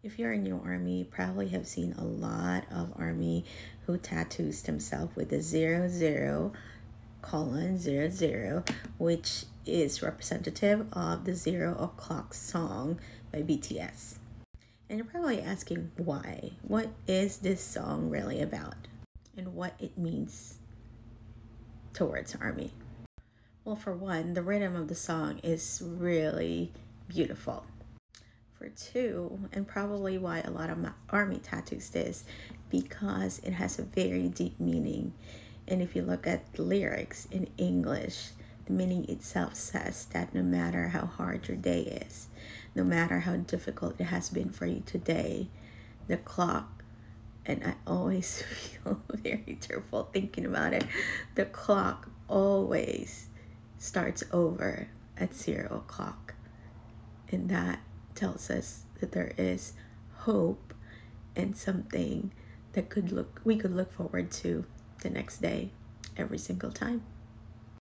If you're in your army, you probably have seen a lot of army who tattoos themselves with a 00:00, which is representative of the 0 o'clock song by BTS. And you're probably asking why. What is this song really about? And what it means towards army? Well, for one, the rhythm of the song is really beautiful. For two, and probably why a lot of my army tattoos this, because it has a very deep meaning. And if you look at the lyrics in English, the meaning itself says that no matter how hard your day is, no matter how difficult it has been for you today, the clock, and I always feel very tearful thinking about it, the clock always starts over at 0 o'clock. And that tells us that there is hope and something that we could look forward to the next day every single time.